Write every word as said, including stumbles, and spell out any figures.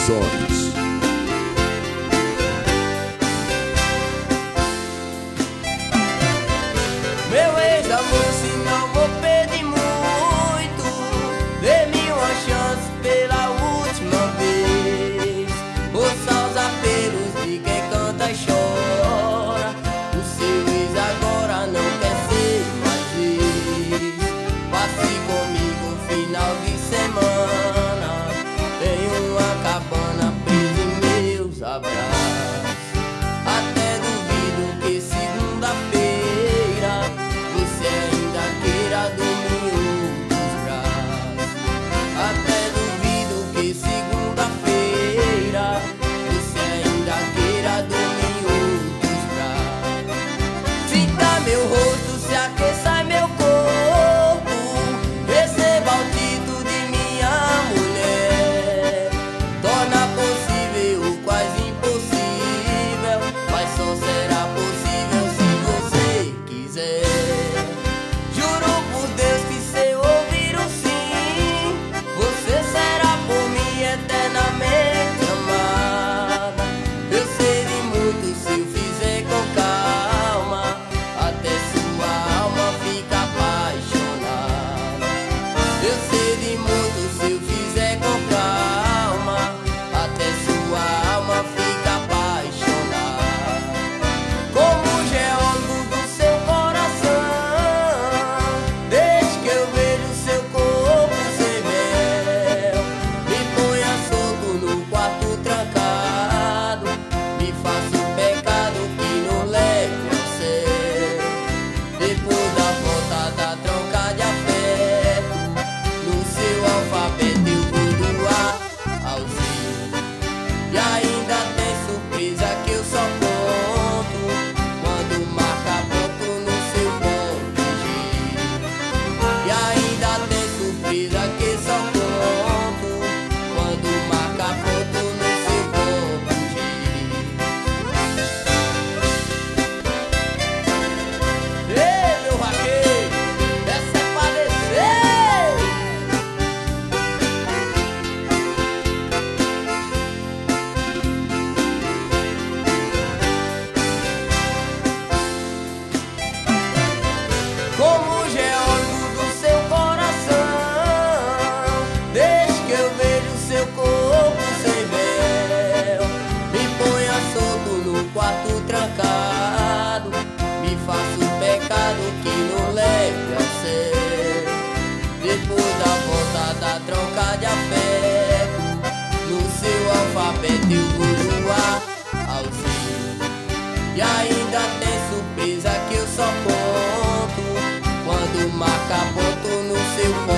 Produções. Meu ex-amor, se não vou pedir muito, dê-me uma chance pela última vez. Ouça os apelos de quem canta e chora. O seu ex agora não quer ser mais ex. Passe comigo um final de semana em uma cabana presa em meus abraços. Até duvido que segunda-feira você ainda queira dormir outros braços. Até duvido que segunda-feira você ainda queira dormir outros braços. Sinta meu rosto, se aqueça meu corpo, receba o título de minha mulher. Torna possível o quase impossível, mas só será possível se você quiser. Juro por Deus que se eu ouvir o sim, você será por mim eternamente amada. Eu sei de muito se eu fizer com calma, até sua alma fica apaixonada. Eu sei de muito se eu fizer com calma, até sua alma fica apaixonada. Como geólogo do seu coração, desde que eu vejo seu corpo sem véu, me ponha solto no quarto trancado, me faça um pecado que não leve ao céu. Depois da volta da troca de afeto, no seu alfabeto eu vou do A ao Z. E ainda tem surpresa que eu só conto quando marca ponto no seu ponto G. E ainda tem surpresa que eu só conto quando marca ponto no seu ponto G. Ei, meu vaqueiro, essa é pra descer. Como geólogo do seu coração, desde que eu vejo seu corpo sem véu, me ponha solto no quarto trancado, me faça um pecado que não leve ao céu. Depois da volta da troca de afeto, no seu alfabeto eu vou do A ao Z. E ainda tem surpresa que eu só conto quando marca ponto no seu